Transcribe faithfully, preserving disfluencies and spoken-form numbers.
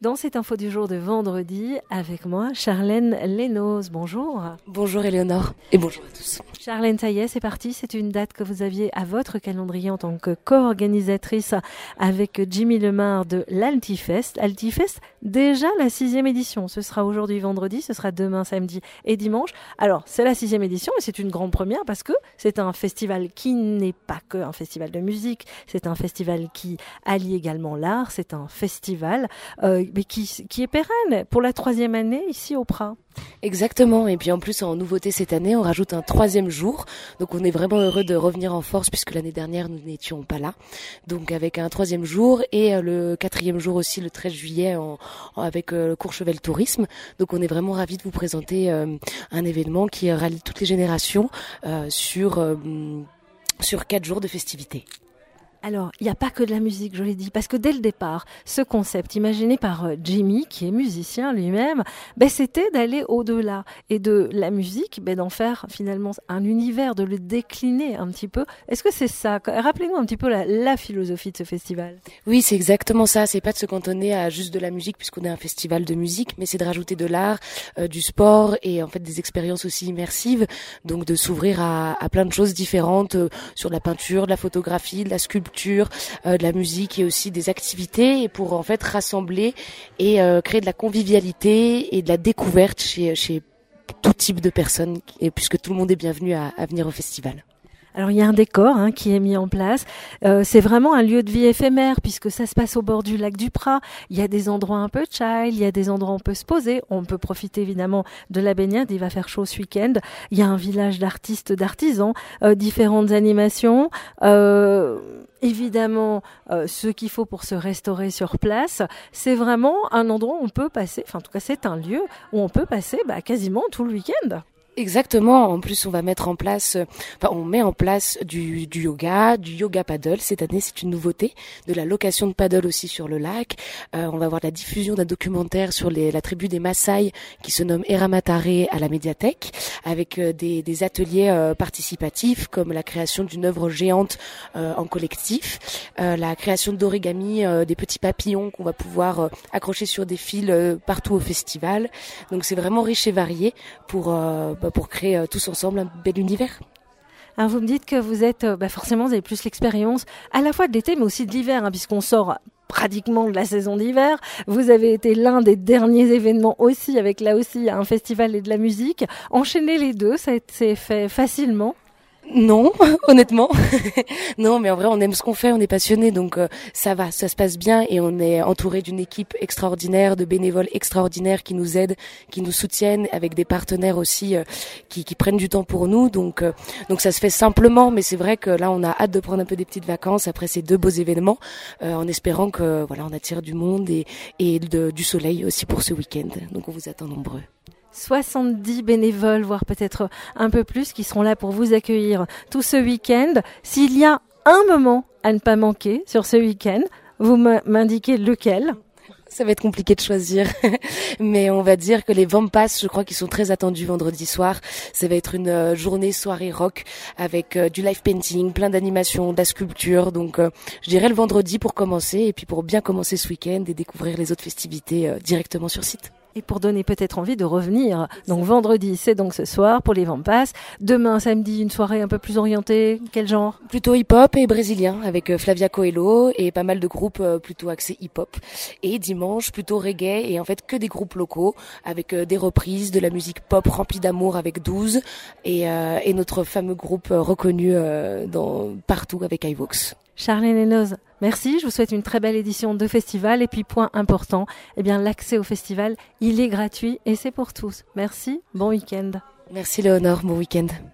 Dans cette info du jour de vendredi, avec moi, Charlène Lénos. Bonjour. Bonjour Éléonore et bonjour à tous. Charlène, ça y est, c'est parti. C'est une date que vous aviez à votre calendrier en tant que co-organisatrice avec Jimmy Lemar de l'Altifest. Altifest, déjà la sixième édition. Ce sera aujourd'hui vendredi, ce sera demain samedi et dimanche. Alors, c'est la sixième édition et c'est une grande première parce que c'est un festival qui n'est pas que un festival de musique. C'est un festival qui allie également l'art. C'est un festival euh, mais qui, qui est pérenne pour la troisième année ici au Prat. Exactement, et puis en plus en nouveauté cette année on rajoute un troisième jour, donc on est vraiment heureux de revenir en force puisque l'année dernière nous n'étions pas là, donc avec un troisième jour et le quatrième jour aussi le treize juillet en, en, avec euh, le Courchevel Tourisme, donc on est vraiment ravis de vous présenter euh, un événement qui rallie toutes les générations euh, sur, euh, sur quatre jours de festivités. Alors, il n'y a pas que de la musique, je l'ai dit, parce que dès le départ, ce concept imaginé par Jimmy, qui est musicien lui-même, ben, c'était d'aller au-delà et de la musique, ben, d'en faire finalement un univers, de le décliner un petit peu. Est-ce que c'est ça? Rappelez-nous un petit peu la, la philosophie de ce festival. Oui, c'est exactement ça. C'est pas de se cantonner à juste de la musique puisqu'on est un festival de musique, mais c'est de rajouter de l'art, euh, du sport et en fait des expériences aussi immersives. Donc de s'ouvrir à, à plein de choses différentes euh, sur de la peinture, de la photographie, de la sculpture. Euh, de la musique et aussi des activités et pour en fait rassembler et euh, créer de la convivialité et de la découverte chez, chez tout type de personnes et puisque tout le monde est bienvenu à, à venir au festival. Alors il y a un décor hein, qui est mis en place. Euh, c'est vraiment un lieu de vie éphémère puisque ça se passe au bord du lac du Prat. Il y a des endroits un peu chill, il y a des endroits où on peut se poser. On peut profiter évidemment de la baignade. Il va faire chaud ce week-end. Il y a un village d'artistes, d'artisans, euh, différentes animations. Euh, évidemment, euh, ce qu'il faut pour se restaurer sur place. C'est vraiment un endroit où on peut passer. Enfin, en tout cas, c'est un lieu où on peut passer bah, quasiment tout le week-end. Exactement. En plus, on va mettre en place, enfin, on met en place du, du yoga, du yoga paddle. Cette année, c'est une nouveauté, de la location de paddle aussi sur le lac. Euh, on va avoir la diffusion d'un documentaire sur les, la tribu des Maasai qui se nomme Eramatare à la médiathèque, avec euh, des, des ateliers euh, participatifs comme la création d'une œuvre géante euh, en collectif, euh, la création d'origami, euh, des petits papillons qu'on va pouvoir euh, accrocher sur des fils euh, partout au festival. Donc, c'est vraiment riche et varié pour euh, pour créer euh, tous ensemble un bel univers. Alors vous me dites que vous êtes, bah forcément vous avez plus l'expérience à la fois de l'été mais aussi de l'hiver, hein, puisqu'on sort pratiquement de la saison d'hiver. Vous avez été l'un des derniers événements aussi, avec là aussi un festival et de la musique. Enchaîner les deux, ça s'est fait facilement? Non, honnêtement. Non, mais en vrai, on aime ce qu'on fait, on est passionné, donc euh, ça va, ça se passe bien et on est entouré d'une équipe extraordinaire, de bénévoles extraordinaires qui nous aident, qui nous soutiennent, avec des partenaires aussi euh, qui, qui prennent du temps pour nous. Donc, euh, donc ça se fait simplement, mais c'est vrai que là, on a hâte de prendre un peu des petites vacances après ces deux beaux événements, euh, en espérant que voilà, on attire du monde et, et de, du soleil aussi pour ce week-end. Donc, on vous attend nombreux. soixante-dix bénévoles, voire peut-être un peu plus, qui seront là pour vous accueillir tout ce week-end. S'il y a un moment à ne pas manquer sur ce week-end, vous m'indiquez lequel? Ça va être compliqué de choisir, mais on va dire que les Vampas, je crois qu'ils sont très attendus vendredi soir. Ça va être une euh, journée soirée rock avec euh, du live painting, plein d'animations, de la sculpture. Donc euh, je dirais le vendredi pour commencer et puis pour bien commencer ce week-end et découvrir les autres festivités euh, directement sur site. Et pour donner peut-être envie de revenir. Donc vendredi, c'est donc ce soir pour les Vampas. Demain, samedi, une soirée un peu plus orientée. Quel genre? Plutôt hip-hop et brésilien avec Flavia Coelho et pas mal de groupes plutôt axés hip-hop. Et dimanche, plutôt reggae et en fait que des groupes locaux avec des reprises, de la musique pop remplie d'amour avec douze et, euh, et notre fameux groupe reconnu euh, dans, partout avec iVox. Charlène Lénos, merci. Je vous souhaite une très belle édition de festival. Et puis, point important, eh bien, l'accès au festival, il est gratuit et c'est pour tous. Merci. Bon week-end. Merci Léonore. Bon week-end.